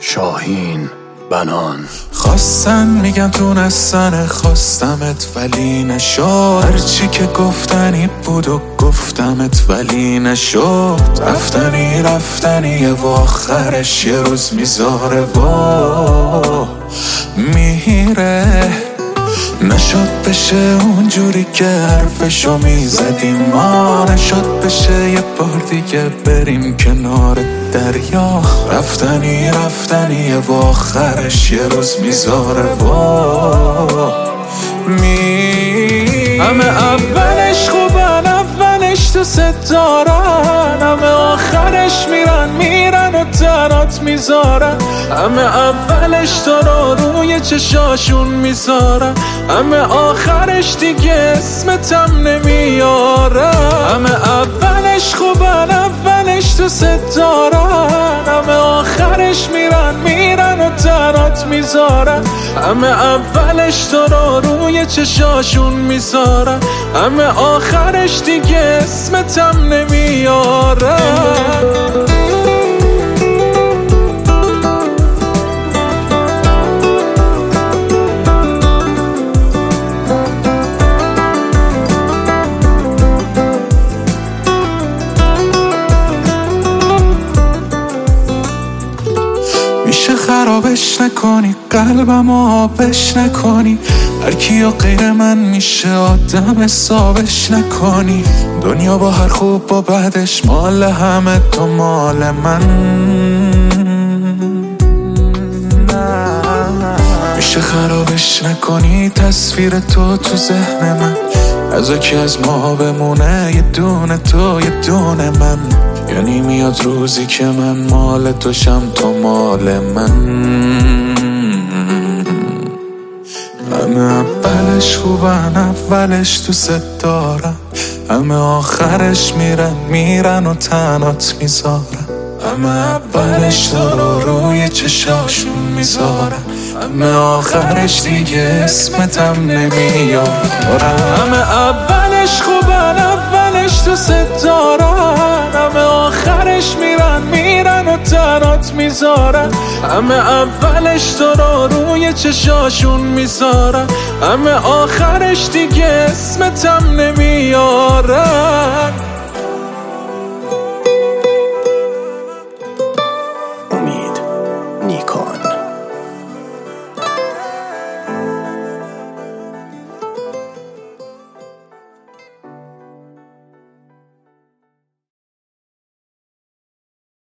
شاهین بنان. خواستن میگن تونستن خواستمت ولی نشد، هرچی که گفتنی بود و گفتمت ولی نشد. رفتنی و آخرش یه روز میذاره و میره. نشد بشه اونجوری که حرفشو میزدیم ما، نشد بشه یه بار دیگه بریم کنار دریا. رفتنی و آخرش یه روز میذاره و همه اولش خوبن، اولش دوست دارن، همه آخرش میرن و تنات میذارن. همه اولش تو رو روی چشاشون میذارن، همه آخرش دیگه اسمتم نمیارن. همه اولش خوبن، اولش دوست دارن، همه آخرش میرن و تنات میذارن. همه اولش تو رو روی چشاشون میذارن، همه آخرش دیگه اسمتم نمیارن. میشه خرابش نکنی، قلبم آبش نکنی، هر کیو غیر من میشه آدم حسابش نکنی. دنیا با هر خوب با بدش مال همه، تو مال من. میشه خرابش نکنی تصویر تو ذهن من، از کی از ما بمونه یه دونه تو یه دونه من. یعنی میاد روزی که من مال توشم تو مال من. همه اولش خوبن، اولش دوست دارن، همه آخرش میرن و تنات میذارن. همه اولش تو رو روی چشاشون میذارن، همه آخرش دیگه اسمتم نمیارن. همه اولش خوبن، اولش دوست دارن، همه آخرش میرن و تنات میذارن. همه اولش تو رو روی چشاشون میذارن، همه آخرش دیگه اسمتم نمیارن.